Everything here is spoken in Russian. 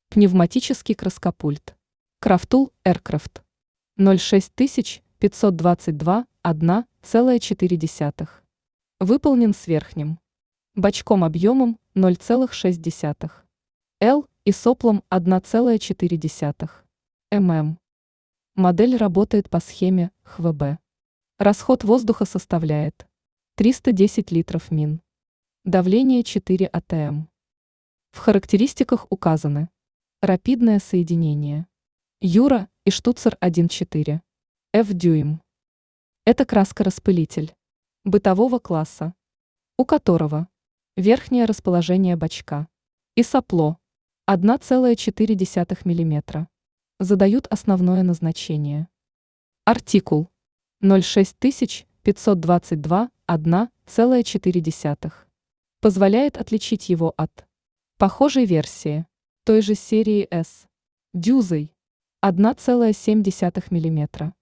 Пневматический краскопульт. Крафтул Aircraft. 06522 1,4. Выполнен с верхним бачком объемом 0,6 L и соплом 1,4 мм. Модель работает по схеме ХВБ. Расход воздуха составляет 310 литров мин. Давление 4 атм. В характеристиках указаны рапидное соединение Юра и штуцер 1.4 F дюйм. Это краскораспылитель бытового класса, у которого верхнее расположение бачка и сопло 1,4 мм задают основное назначение. Артикул 06522 1,4 позволяет отличить его от похожей версии той же серии S дюзой 1,7 мм.